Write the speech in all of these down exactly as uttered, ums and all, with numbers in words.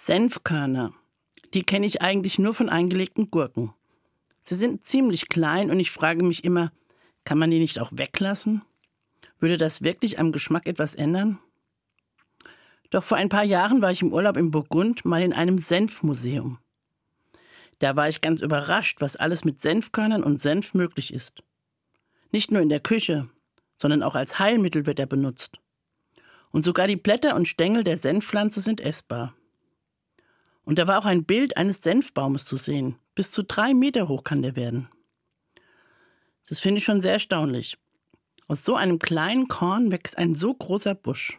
Senfkörner, die kenne ich eigentlich nur von eingelegten Gurken. Sie sind ziemlich klein und ich frage mich immer, kann man die nicht auch weglassen? Würde das wirklich am Geschmack etwas ändern? Doch vor ein paar Jahren war ich im Urlaub in Burgund mal in einem Senfmuseum. Da war ich ganz überrascht, was alles mit Senfkörnern und Senf möglich ist. Nicht nur in der Küche, sondern auch als Heilmittel wird er benutzt. Und sogar die Blätter und Stängel der Senfpflanze sind essbar. Und da war auch ein Bild eines Senfbaumes zu sehen. Bis zu drei Meter hoch kann der werden. Das finde ich schon sehr erstaunlich. Aus so einem kleinen Korn wächst ein so großer Busch.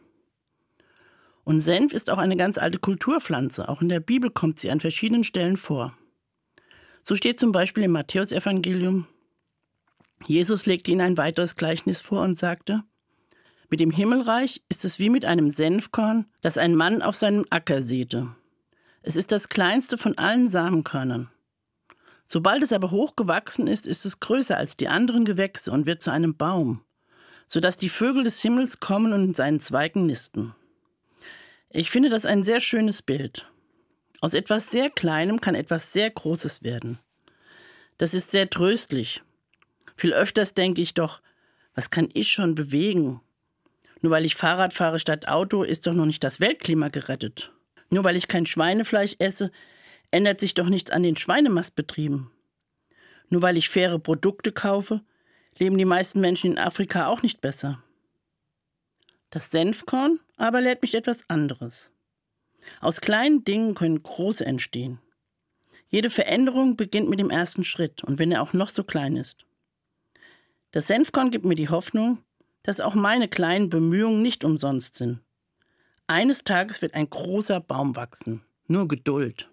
Und Senf ist auch eine ganz alte Kulturpflanze. Auch in der Bibel kommt sie an verschiedenen Stellen vor. So steht zum Beispiel im Matthäusevangelium: Jesus legte ihnen ein weiteres Gleichnis vor und sagte: Mit dem Himmelreich ist es wie mit einem Senfkorn, das ein Mann auf seinem Acker säte. Es ist das kleinste von allen Samenkörnern. Sobald es aber hochgewachsen ist, ist es größer als die anderen Gewächse und wird zu einem Baum, sodass die Vögel des Himmels kommen und in seinen Zweigen nisten. Ich finde das ein sehr schönes Bild. Aus etwas sehr Kleinem kann etwas sehr Großes werden. Das ist sehr tröstlich. Viel öfters denke ich doch, was kann ich schon bewegen? Nur weil ich Fahrrad fahre statt Auto, ist doch noch nicht das Weltklima gerettet. Nur weil ich kein Schweinefleisch esse, ändert sich doch nichts an den Schweinemastbetrieben. Nur weil ich faire Produkte kaufe, leben die meisten Menschen in Afrika auch nicht besser. Das Senfkorn aber lehrt mich etwas anderes. Aus kleinen Dingen können große entstehen. Jede Veränderung beginnt mit dem ersten Schritt, und wenn er auch noch so klein ist. Das Senfkorn gibt mir die Hoffnung, dass auch meine kleinen Bemühungen nicht umsonst sind. Eines Tages wird ein großer Baum wachsen. Nur Geduld.